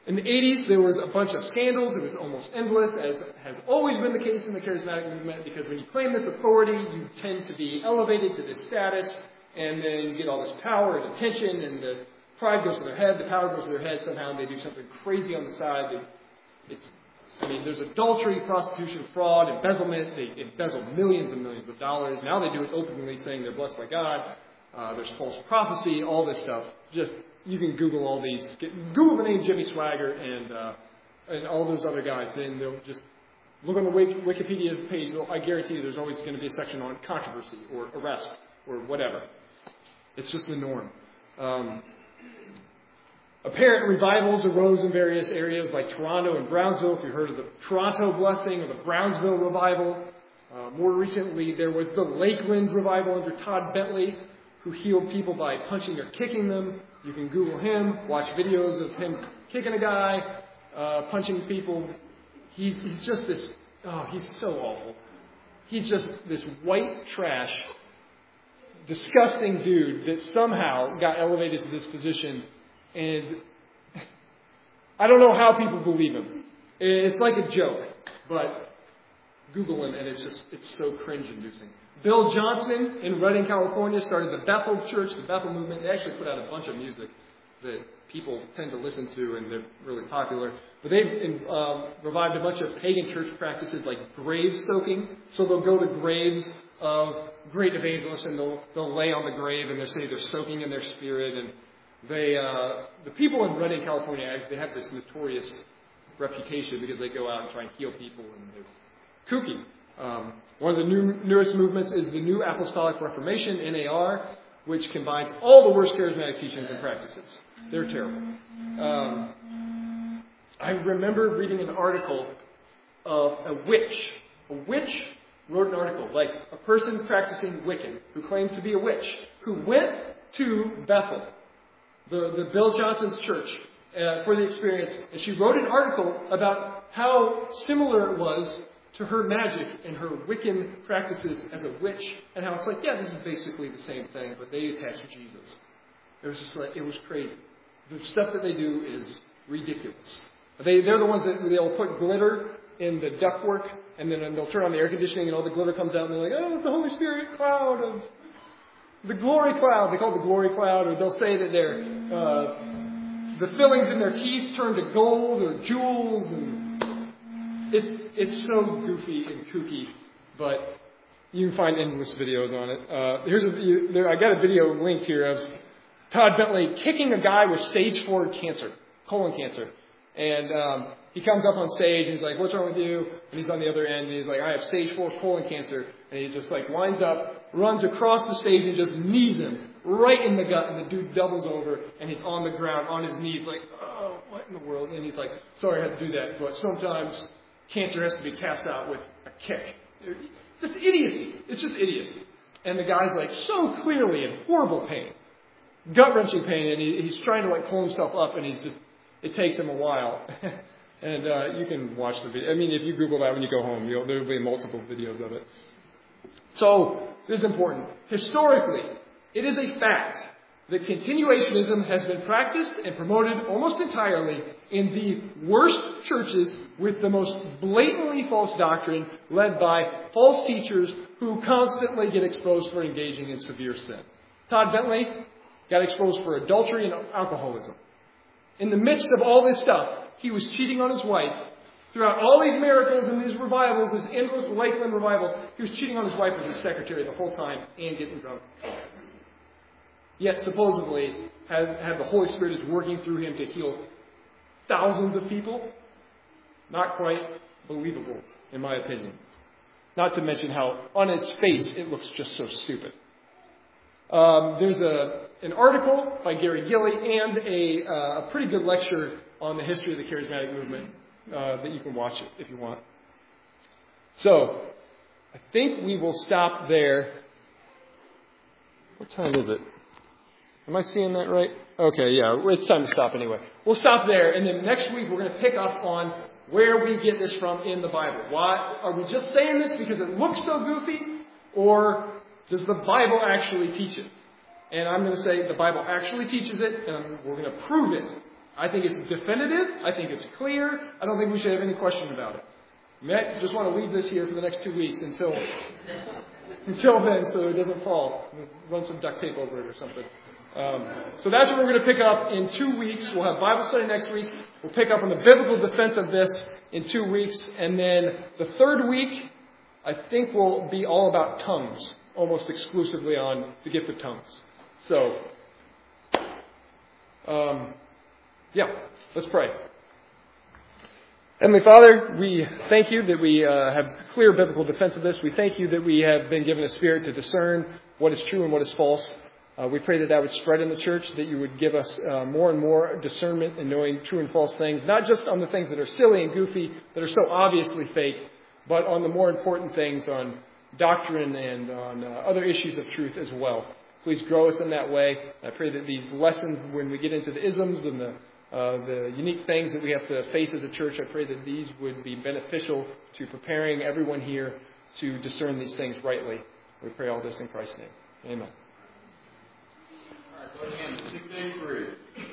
In the eighties, there was a bunch of scandals. It was almost endless, as has always been the case in the charismatic movement, because when you claim this authority, you tend to be elevated to this status, and then you get all this power and attention, and the pride goes to their head, the power goes to their head somehow, and they do something crazy on the side. They, it's, I mean, there's adultery, prostitution, fraud, embezzlement. They embezzle millions and millions of dollars. Now they do it openly, saying they're blessed by God. Uh, there's false prophecy, all this stuff. Just, you can Google all these. Get, Google the name Jimmy Swaggart and uh, and all those other guys, and they'll just look on the Wikipedia page. I guarantee you there's always going to be a section on controversy or arrest or whatever. It's just the norm. Um, apparent revivals arose in various areas like Toronto and Brownsville. If you've heard of the Toronto blessing or the Brownsville revival. Uh, more recently, there was the Lakeland revival under Todd Bentley, who healed people by punching or kicking them. You can Google him, watch videos of him kicking a guy, uh, punching people. He, he's just this, oh, he's so awful. He's just this white trash, disgusting dude that somehow got elevated to this position. And I don't know how people believe him. It's like a joke, but Google him and it's just, it's so cringe-inducing. Bill Johnson in Redding, California started the Bethel Church, the Bethel movement. They actually put out a bunch of music that people tend to listen to, and they're really popular. But they've um, revived a bunch of pagan church practices like grave soaking. So they'll go to graves of great evangelists, and they'll they'll lay on the grave, and they say they're soaking in their spirit. And they uh, the people in Redding, California, they have this notorious reputation because they go out and try and heal people, and they're kooky. Um, one of the new, newest movements is the New Apostolic Reformation, N A R, which combines all the worst charismatic teachings and practices. They're terrible. Um, I remember reading an article of a witch. A witch wrote an article, like a person practicing Wiccan, who claims to be a witch, who went to Bethel, the, the Bill Johnson's church, uh, for the experience, and she wrote an article about how similar it was to her magic and her Wiccan practices as a witch, and how it's like, yeah, this is basically the same thing, but they attach Jesus. It was just like, it was crazy. The stuff that they do is ridiculous. They, they're the ones that they'll put glitter in the ductwork, and then they'll turn on the air conditioning, and all the glitter comes out, and they're like, oh, it's the Holy Spirit cloud of the glory cloud. They call it the glory cloud, or they'll say that they're, uh, the fillings in their teeth turn to gold or jewels, and It's it's so goofy and kooky, but you can find endless videos on it. Uh, here's a you, there, I got a video linked here of Todd Bentley kicking a guy with stage four cancer, colon cancer, and um, he comes up on stage and he's like, "What's wrong with you?" And he's on the other end and he's like, "I have stage four colon cancer," and he just like winds up, runs across the stage and just knees him right in the gut, and the dude doubles over and he's on the ground on his knees like, "Oh, what in the world?" And he's like, "Sorry, I had to do that, but sometimes cancer has to be cast out with a kick." Just idiocy. It's just idiocy. And the guy's like so clearly in horrible pain, gut-wrenching pain, and he, he's trying to like pull himself up, and he's just, it takes him a while. and uh, you can watch the video. I mean, if you Google that when you go home, you'll, there'll be multiple videos of it. So, this is important. Historically, it is a fact that continuationism has been practiced and promoted almost entirely in the worst churches with the most blatantly false doctrine, led by false teachers who constantly get exposed for engaging in severe sin. Todd Bentley got exposed for adultery and alcoholism. In the midst of all this stuff, he was cheating on his wife. Throughout all these miracles and these revivals, this endless Lakeland revival, he was cheating on his wife as his secretary the whole time and getting drunk. Yet supposedly had, had the Holy Spirit is working through him to heal thousands of people. Not quite believable, in my opinion. Not to mention how on its face it looks just so stupid. Um, there's a an article by Gary Gilley and a, uh, a pretty good lecture on the history of the charismatic movement uh, that you can watch it if you want. So, I think we will stop there. What time is it? Am I seeing that right? Okay, yeah, it's time to stop anyway. We'll stop there, and then next week we're going to pick up on where we get this from in the Bible. Why are we just saying this because it looks so goofy, or does the Bible actually teach it? And I'm going to say the Bible actually teaches it, and we're going to prove it I think it's definitive. I think it's clear. I don't think we should have any question about it. I just want to leave this here for the next two weeks until until then, so it doesn't fall. Run some duct tape over it or something. Um, so that's what we're going to pick up in two weeks. We'll have Bible study next week. We'll pick up on the biblical defense of this in two weeks. And then the third week, I think, will be all about tongues, almost exclusively on the gift of tongues. So, um, yeah, let's pray. Heavenly Father, we thank you that we uh, have clear biblical defense of this. We thank you that we have been given a spirit to discern what is true and what is false. Uh, we pray that that would spread in the church, that you would give us uh, more and more discernment in knowing true and false things, not just on the things that are silly and goofy, that are so obviously fake, but on the more important things, on doctrine and on uh, other issues of truth as well. Please grow us in that way. I pray that these lessons, when we get into the isms and the uh, the unique things that we have to face as a church, I pray that these would be beneficial to preparing everyone here to discern these things rightly. We pray all this in Christ's name. Amen. All right, so again, six eighty-three.